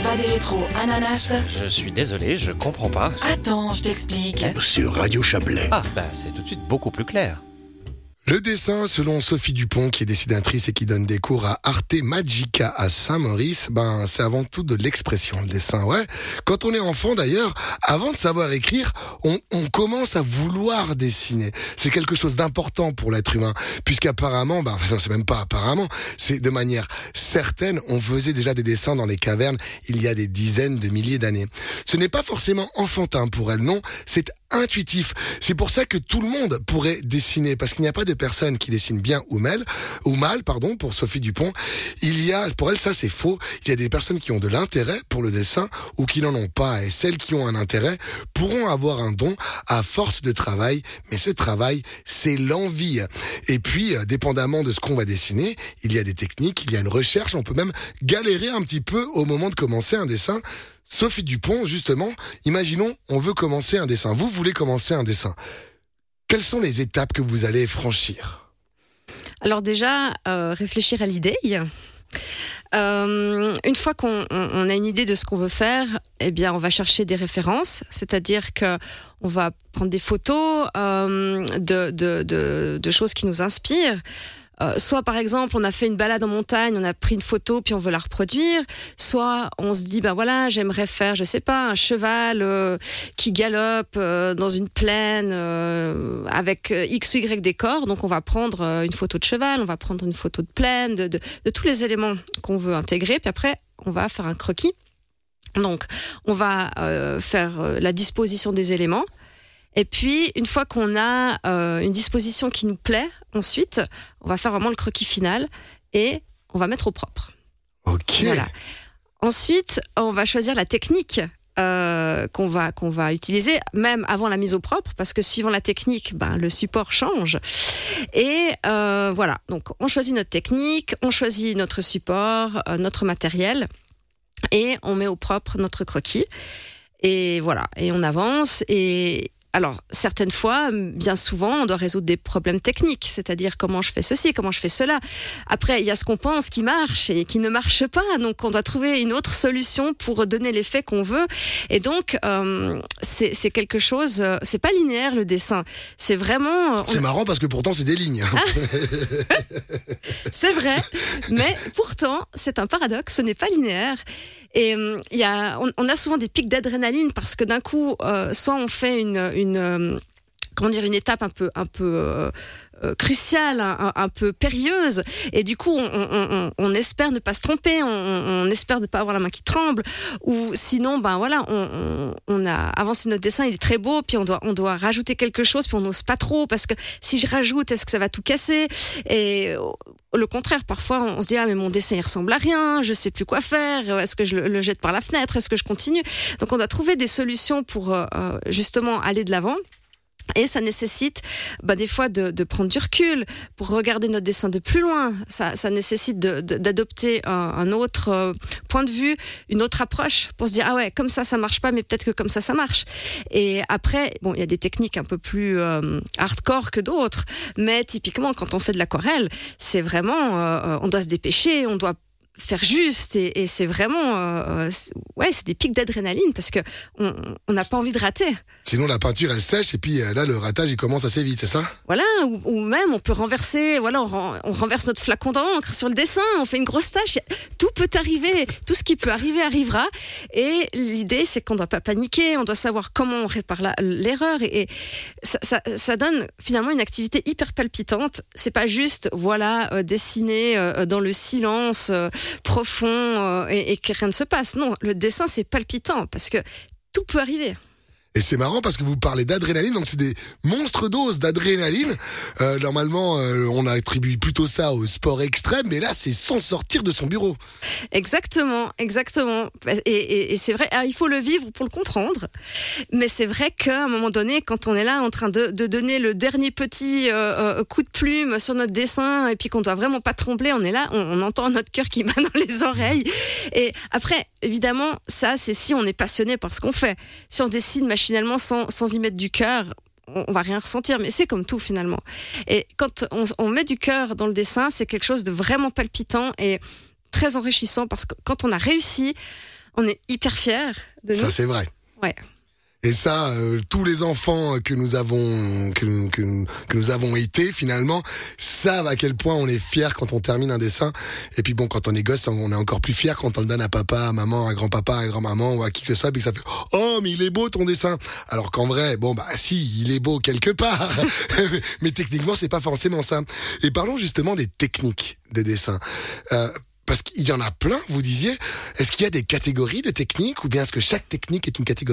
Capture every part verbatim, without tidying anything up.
pas des rétros, ananas. Je suis désolé, je comprends pas. Attends, je t'explique. Sur Radio Chablais. Ah, bah c'est tout de suite beaucoup plus clair. Le dessin, selon Sophie Dupont, qui est dessinatrice et qui donne des cours à Arte Magica à Saint-Maurice, ben, c'est avant tout de l'expression, le dessin, ouais. Quand on est enfant, d'ailleurs, avant de savoir écrire, on, on commence à vouloir dessiner. C'est quelque chose d'important pour l'être humain, puisqu'apparemment, ben, enfin, c'est même pas apparemment, c'est de manière certaine, on faisait déjà des dessins dans les cavernes il y a des dizaines de milliers d'années. Ce n'est pas forcément enfantin pour elle, non, c'est intuitif. C'est pour ça que tout le monde pourrait dessiner, parce qu'il n'y a pas de personne qui dessine bien ou mal, ou mal, pardon, pour Sophie Dupont. Il y a, pour elle, ça c'est faux. Il y a des personnes qui ont de l'intérêt pour le dessin ou qui n'en ont pas. Et celles qui ont un intérêt pourront avoir un don à force de travail. Mais ce travail, c'est l'envie. Et puis, dépendamment de ce qu'on va dessiner, il y a des techniques, il y a une recherche. On peut même galérer un petit peu au moment de commencer un dessin. Sophie Dupont, justement, imaginons, on veut commencer un dessin. Vous voulez commencer un dessin. Quelles sont les étapes que vous allez franchir ? Alors déjà, euh, réfléchir à l'idée. Euh, une fois qu'on on, on a une idée de ce qu'on veut faire, eh bien, on va chercher des références. C'est-à-dire que on va prendre des photos euh, de, de, de, de choses qui nous inspirent. Euh, soit par exemple on a fait une balade en montagne, on a pris une photo puis on veut la reproduire, soit on se dit ben voilà j'aimerais faire je sais pas un cheval euh, qui galope euh, dans une plaine euh, avec euh, x ou y décor, donc on va prendre euh, une photo de cheval, on va prendre une photo de plaine, de, de, de tous les éléments qu'on veut intégrer, puis après on va faire un croquis. Donc on va euh, faire euh, la disposition des éléments. Et puis, une fois qu'on a euh, une disposition qui nous plaît, ensuite, on va faire vraiment le croquis final et on va mettre au propre. Ok. Voilà. Ensuite, on va choisir la technique euh, qu'on va qu'on va utiliser, même avant la mise au propre, parce que suivant la technique, ben le support change. Et euh, voilà. Donc, on choisit notre technique, on choisit notre support, euh, notre matériel, et on met au propre notre croquis. Et voilà. Et on avance et alors, certaines fois, bien souvent, on doit résoudre des problèmes techniques, c'est-à-dire comment je fais ceci, comment je fais cela. Après, il y a ce qu'on pense qui marche et qui ne marche pas, donc on doit trouver une autre solution pour donner l'effet qu'on veut. Et donc, euh, c'est, c'est quelque chose, euh, c'est pas linéaire le dessin, c'est vraiment... C'est on... marrant parce que pourtant c'est des lignes. Ah c'est vrai, mais pourtant, c'est un paradoxe, ce n'est pas linéaire. Et il euh, y a, on, on a souvent des pics d'adrénaline parce que d'un coup, euh, soit on fait une, une, euh, comment dire, une étape un peu, un peu euh, euh, cruciale, un, un peu périlleuse, et du coup, on, on, on, on espère ne pas se tromper, on, on espère ne pas avoir la main qui tremble, ou sinon, ben voilà, on, on, on a avancé notre dessin, il est très beau, puis on doit, on doit rajouter quelque chose, puis on n'ose pas trop parce que si je rajoute, est-ce que ça va tout casser ? Et le contraire, parfois on se dit ah mais mon dessin il ressemble à rien, je sais plus quoi faire, est-ce que je le, le jette par la fenêtre, est-ce que je continue ? Donc on doit trouver des solutions pour euh, justement aller de l'avant. Et ça nécessite bah, des fois de, de prendre du recul pour regarder notre dessin de plus loin. Ça, ça nécessite de, de, d'adopter un, un autre euh, point de vue, une autre approche pour se dire ah ouais comme ça ça marche pas, mais peut-être que comme ça ça marche. Et après bon il y a des techniques un peu plus euh, hardcore que d'autres, mais typiquement quand on fait de l'aquarelle, c'est vraiment euh, on doit se dépêcher, on doit faire juste et, et c'est vraiment euh, c'est, ouais c'est des pics d'adrénaline parce que on on n'a pas envie de rater. Sinon la peinture elle sèche et puis là le ratage il commence assez vite, c'est ça ? Voilà, ou, ou même on peut renverser, voilà, on, ren, on renverse notre flacon d'encre sur le dessin, on fait une grosse tache, tout peut arriver, tout ce qui peut arriver arrivera. Et l'idée c'est qu'on doit pas paniquer, on doit savoir comment on répare la, l'erreur et, et ça, ça, ça donne finalement une activité hyper palpitante. C'est pas juste voilà euh, dessiner euh, dans le silence euh, profond euh, et, et que rien ne se passe. Non, le dessin c'est palpitant parce que tout peut arriver. Et c'est marrant parce que vous parlez d'adrénaline, donc c'est des monstres doses d'adrénaline. Euh, normalement, euh, on attribue plutôt ça au sport extrême, mais là, c'est sans sortir de son bureau. Exactement, exactement. Et, et, et c'est vrai, alors, il faut le vivre pour le comprendre. Mais c'est vrai qu'à un moment donné, quand on est là en train de, de donner le dernier petit euh, coup de plume sur notre dessin, et puis qu'on doit vraiment pas trembler, on est là, on, on entend notre cœur qui bat dans les oreilles. Et après, évidemment, ça, c'est si on est passionné par ce qu'on fait. Si on dessine machinalement sans, sans y mettre du cœur, on, on va rien ressentir, mais c'est comme tout finalement. Et quand on, on met du cœur dans le dessin, c'est quelque chose de vraiment palpitant et très enrichissant parce que quand on a réussi, on est hyper fiers de nous. Ça, c'est vrai. Ouais. Et ça, euh, tous les enfants que nous avons que nous, que, nous, que nous avons été finalement savent à quel point on est fiers quand on termine un dessin. Et puis bon, quand on est gosse, on est encore plus fiers quand on le donne à papa, à maman, à grand-papa, à grand-maman ou à qui que ce soit, puis que ça fait « Oh, mais il est beau ton dessin !» Alors qu'en vrai, bon bah si, il est beau quelque part, mais techniquement, c'est pas forcément ça. Et parlons justement des techniques de dessin. Euh, Parce qu'il y en a plein, vous disiez. Est-ce qu'il y a des catégories de techniques ou bien est-ce que chaque technique est une catégorie ?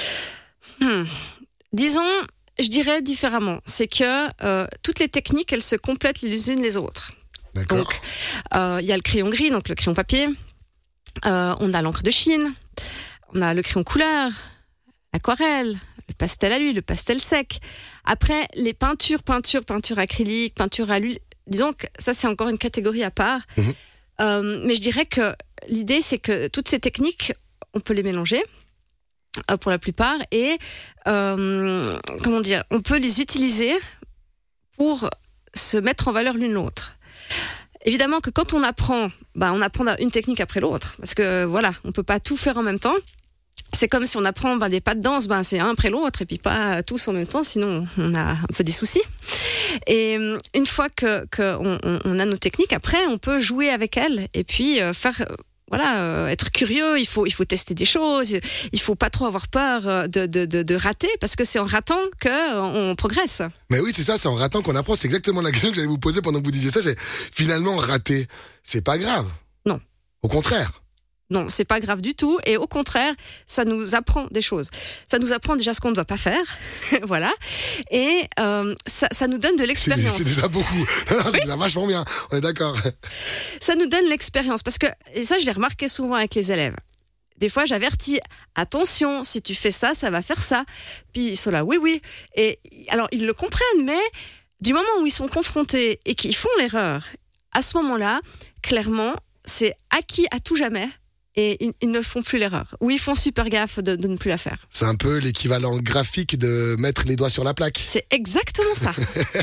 Hmm. Disons, je dirais différemment. C'est que euh, toutes les techniques, elles se complètent les unes les autres. D'accord. Donc, euh, il y a le crayon gris, donc le crayon papier. Euh, on a l'encre de Chine. On a le crayon couleur, l'aquarelle, le pastel à l'huile, le pastel sec. Après, les peintures, peintures, peinture acrylique, peinture à l'huile. Disons que ça, c'est encore une catégorie à part. Mmh. Euh, mais je dirais que l'idée, c'est que toutes ces techniques, on peut les mélanger. Pour la plupart, et euh, comment dire, on peut les utiliser pour se mettre en valeur l'une l'autre. Évidemment que quand on apprend, bah on apprend une technique après l'autre, parce que voilà, on peut pas tout faire en même temps. C'est comme si on apprend bah, des pas de danse, bah, c'est un après l'autre, et puis pas tous en même temps, sinon on a un peu des soucis. Et une fois que, que on, on a nos techniques, après on peut jouer avec elles, et puis euh, faire... Voilà, euh, être curieux, il faut, il faut tester des choses, il faut pas trop avoir peur de, de, de, de rater, parce que c'est en ratant qu'on progresse. Mais oui, c'est ça, c'est en ratant qu'on apprend. C'est exactement la question que j'allais vous poser pendant que vous disiez ça, c'est finalement rater, c'est pas grave. Non. Au contraire. Non, c'est pas grave du tout, et au contraire, ça nous apprend des choses. Ça nous apprend déjà ce qu'on ne doit pas faire, voilà, et euh, ça, ça nous donne de l'expérience. C'est, c'est déjà beaucoup, c'est oui. déjà vachement bien, on est d'accord. Ça nous donne l'expérience, parce que, et ça je l'ai remarqué souvent avec les élèves, des fois j'avertis, attention, si tu fais ça, ça va faire ça, puis ils sont là, oui, oui, et alors ils le comprennent, mais du moment où ils sont confrontés et qu'ils font l'erreur, à ce moment-là, clairement, c'est acquis à tout jamais. Et ils, ils ne font plus l'erreur. Ou ils font super gaffe de, de ne plus la faire. C'est un peu l'équivalent graphique de mettre les doigts sur la plaque. C'est exactement ça.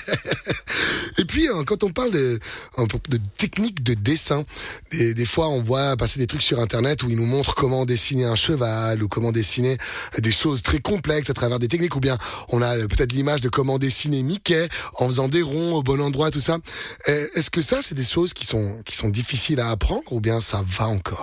Et puis, quand on parle de, de technique de dessin, des, des fois, on voit passer des trucs sur Internet où ils nous montrent comment dessiner un cheval ou comment dessiner des choses très complexes à travers des techniques. Ou bien, on a peut-être l'image de comment dessiner Mickey en faisant des ronds au bon endroit, tout ça. Est-ce que ça, c'est des choses qui sont, qui sont difficiles à apprendre ou bien ça va encore ?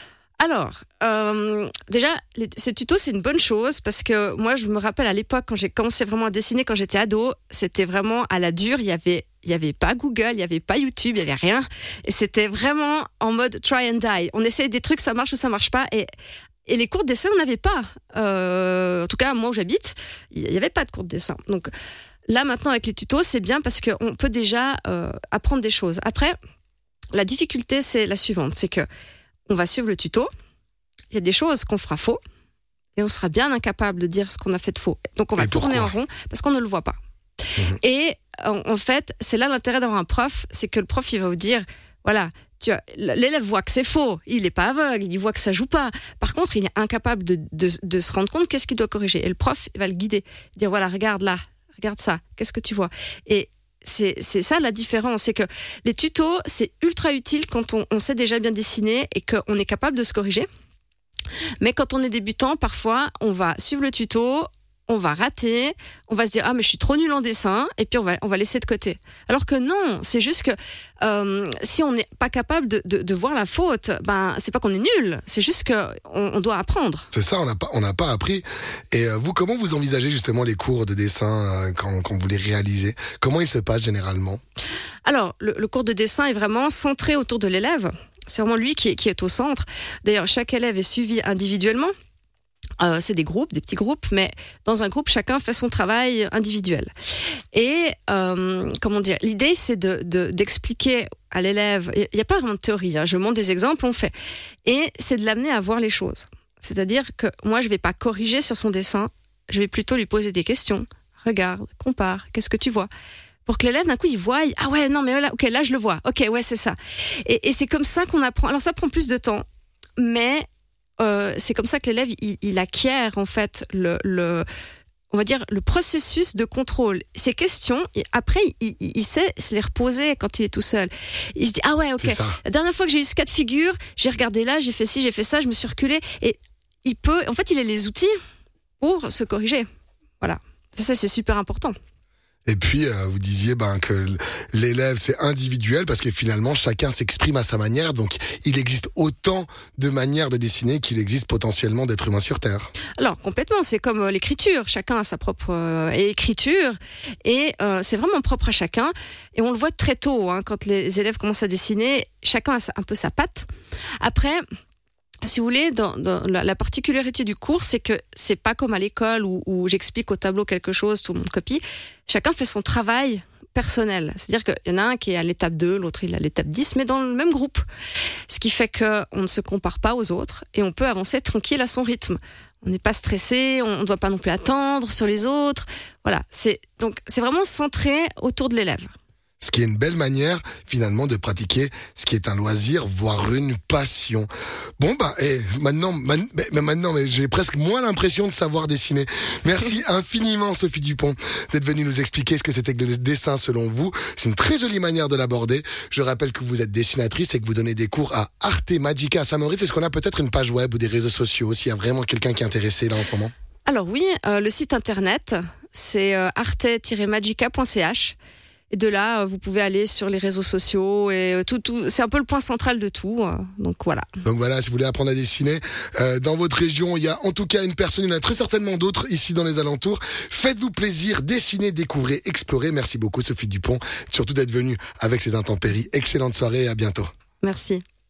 Alors, euh, déjà, les, ces tutos, c'est une bonne chose parce que moi, je me rappelle à l'époque, quand j'ai commencé vraiment à dessiner, quand j'étais ado, c'était vraiment à la dure. Il y avait, il y avait pas Google, il y avait pas YouTube, il y avait rien. Et c'était vraiment en mode try and die. On essayait des trucs, ça marche ou ça marche pas. Et, et les cours de dessin, on n'avait pas. Euh, en tout cas, moi où j'habite, il y avait pas de cours de dessin. Donc là, maintenant, avec les tutos, c'est bien parce qu'on peut déjà euh, apprendre des choses. Après, la difficulté, c'est la suivante, c'est que on va suivre le tuto, il y a des choses qu'on fera faux, et on sera bien incapable de dire ce qu'on a fait de faux. Donc on va tourner en rond, parce qu'on ne le voit pas. Mmh. Et en, en fait, c'est là l'intérêt d'avoir un prof, c'est que le prof, il va vous dire, voilà, tu as, l'élève voit que c'est faux, il n'est pas aveugle, il voit que ça joue pas. Par contre, il est incapable de, de, de se rendre compte qu'est-ce qu'il doit corriger. Et le prof, il va le guider, dire, voilà, regarde là, regarde ça, qu'est-ce que tu vois ? Et C'est, c'est ça la différence, c'est que les tutos, c'est ultra utile quand on, on sait déjà bien dessiner et qu'on est capable de se corriger. Mais quand on est débutant, parfois, on va suivre le tuto, on va rater, on va se dire « Ah, mais je suis trop nul en dessin » et puis on va, on va laisser de côté. Alors que non, c'est juste que euh, si on n'est pas capable de, de, de voir la faute, ben, c'est pas qu'on est nul, c'est juste qu'on on doit apprendre. C'est ça, on n'a pas, on n'a pas appris. Et euh, vous, comment vous envisagez justement les cours de dessin euh, quand, quand vous les réalisez ? Comment ils se passent généralement ? Alors, le, le cours de dessin est vraiment centré autour de l'élève. C'est vraiment lui qui est, qui est au centre. D'ailleurs, chaque élève est suivi individuellement. Euh, c'est des groupes, des petits groupes, mais dans un groupe, chacun fait son travail individuel. Et euh, comment dire, l'idée, c'est de, de, d'expliquer à l'élève. Il n'y a pas vraiment de théorie. Hein, je montre des exemples, on fait. Et c'est de l'amener à voir les choses. C'est-à-dire que moi, je vais pas corriger sur son dessin. Je vais plutôt lui poser des questions. Regarde, compare. Qu'est-ce que tu vois ? Pour que l'élève, d'un coup, il voie, ah ouais, non, mais là, ok, là, je le vois. Ok, ouais, c'est ça. Et, et c'est comme ça qu'on apprend. Alors, ça prend plus de temps, mais euh, c'est comme ça que l'élève, il, il acquiert, en fait, le, le, on va dire, le processus de contrôle. Ces questions, et après, il, il, il sait se les reposer quand il est tout seul. Il se dit, ah ouais, ok. La dernière fois que j'ai eu ce cas de figure, j'ai regardé là, j'ai fait ci, j'ai fait ça, je me suis reculé. Et il peut, en fait, il a les outils pour se corriger. Voilà. Ça, c'est super important. Et puis, euh, vous disiez ben, que l'élève, c'est individuel parce que finalement, chacun s'exprime à sa manière. Donc, il existe autant de manières de dessiner qu'il existe potentiellement d'êtres humains sur Terre. Alors, complètement. C'est comme euh, l'écriture. Chacun a sa propre euh, écriture. Et euh, c'est vraiment propre à chacun. Et on le voit très tôt, hein, quand les élèves commencent à dessiner. Chacun a un peu sa patte. Après... Si vous voulez, dans, dans la, la particularité du cours, c'est que c'est pas comme à l'école où, où j'explique au tableau quelque chose, tout le monde copie. Chacun fait son travail personnel. C'est-à-dire qu'il y en a un qui est à l'étape deux, l'autre il est à l'étape dix, mais dans le même groupe. Ce qui fait qu'on ne se compare pas aux autres et on peut avancer tranquille à son rythme. On n'est pas stressé, on ne doit pas non plus attendre sur les autres. Voilà. C'est, donc, c'est vraiment centré autour de l'élève. Ce qui est une belle manière, finalement, de pratiquer ce qui est un loisir, voire une passion. Bon, bah, et maintenant, man, mais maintenant, mais j'ai presque moins l'impression de savoir dessiner. Merci infiniment, Sophie Dupont, d'être venue nous expliquer ce que c'était que le dessin selon vous. C'est une très jolie manière de l'aborder. Je rappelle que vous êtes dessinatrice et que vous donnez des cours à Arte Magica à Saint-Maurice. Est-ce qu'on a peut-être une page web ou des réseaux sociaux s'il y a vraiment quelqu'un qui est intéressé là en ce moment? Alors oui, euh, le site internet, c'est euh, arte tiret magica point c h. Et de là, vous pouvez aller sur les réseaux sociaux et tout, tout. C'est un peu le point central de tout. Donc voilà. Donc voilà, si vous voulez apprendre à dessiner, euh, dans votre région, il y a en tout cas une personne, il y en a très certainement d'autres ici dans les alentours. Faites-vous plaisir, dessinez, découvrez, explorez. Merci beaucoup Sophie Dupont, surtout d'être venue avec ces intempéries. Excellente soirée et à bientôt. Merci.